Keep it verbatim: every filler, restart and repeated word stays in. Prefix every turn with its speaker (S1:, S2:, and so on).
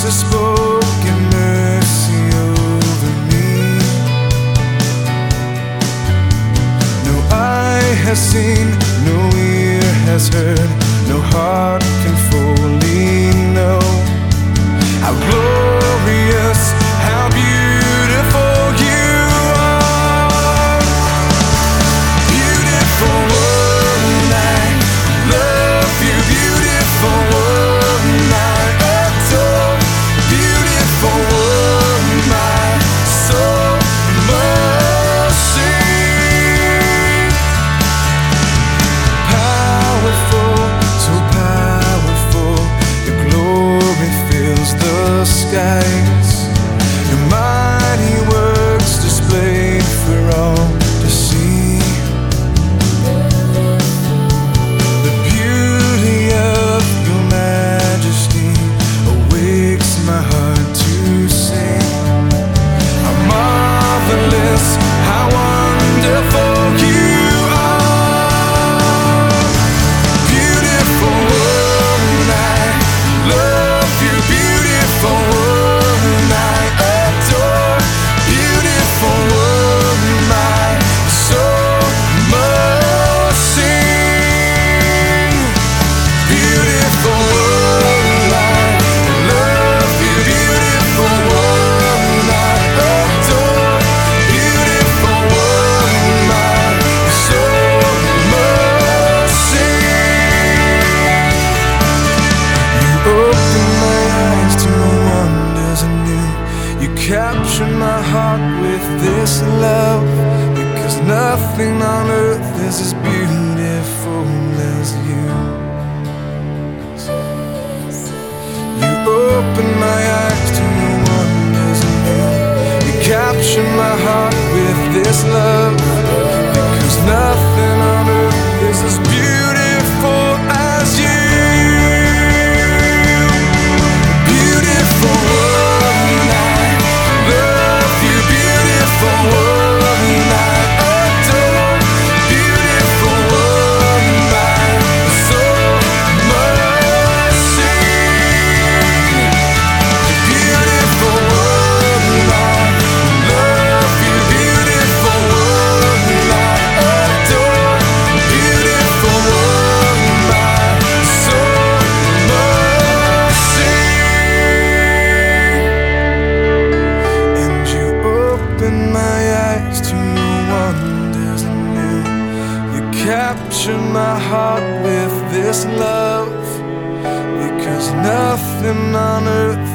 S1: has spoken mercy over me. No eye has seen, no ear has heard, no heart can fully know how glorious, how beautiful you are. Beautiful one, I love you. Beautiful one, I adore. Beautiful one, my soul must sing. Powerful, so powerful, your glory fills the skies. Your mighty works displayed for all to see. The beauty of your majesty awakes my heart to sing. How marvelous, how wonderful you are. Beautiful one, I love you. Beautiful one, I adore. Beautiful one, my soul must sing. Beautiful one, I love you. Beautiful one, I adore. Beautiful one, my soul must sing. You open my eyes to wonders anew. You capture my heart with this love, because nothing on earth is as beautiful as you. You open my eyes to wonders anew. You capture my heart with this love, because nothing on earth is as beautiful as you. Beautiful one, I love you. Beautiful one, I adore. Beautiful one, my soul must sing. Beautiful one, I love you. Beautiful one, I adore. Beautiful one, my soul must sing. And you open my eyes to wonders anew. You capture my heart with this love, because nothing on earth